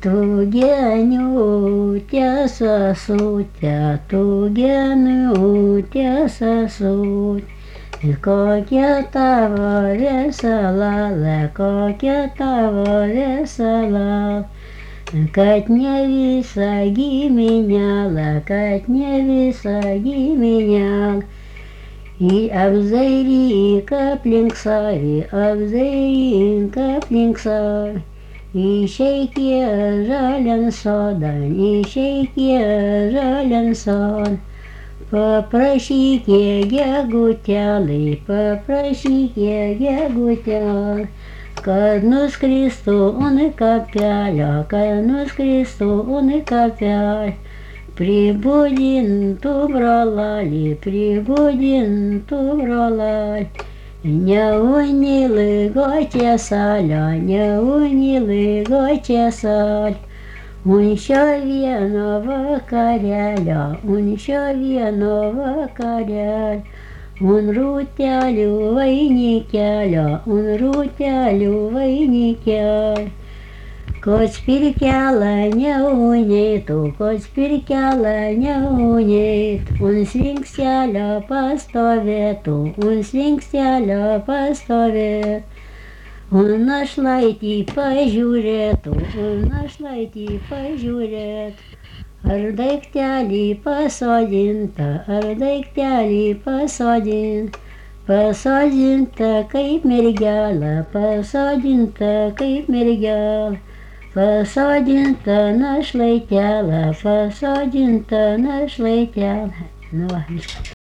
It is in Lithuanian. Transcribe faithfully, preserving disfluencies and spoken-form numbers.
Tu geniute sesute, tu geniute sesute, kokia tavo vesela, kokia tavo vesela, kad ne visa giminė, kad ne visa giminė. I apdairyk aplink save, apdairyk aplink save. Išeik į žalian sodan, išeik į žalian sodan. Paprašyk gegutėlį, paprašyk gegutėlį, kad nuskristų ant kapelio, kad nuskristų ant kapelio. Pribudintų brolelį, pribudintų brolelį. Neuniliko tiesalio, neuniliko tiesalio. Un šio vieno vakarėlio, un šio vieno vakarėlio. Un rūtelių vainikelio, un rūtelių vainikelio. Kad spirkelą neuneitų, kad spirkelą neuneitų, un slinkstelio pastovėtų, un slinkstelio pastovėtų, un našlaitį pažiūrėtų, un našlaitį pažiūrėtų, ar daiktelį pasodinta, ar daiktelį pasodinta, pasodinta kaip mergelė, pasodinta kaip mergelė. Pasodinta našlaitelė, pasodinta našlaitelė. Nu va, viskas.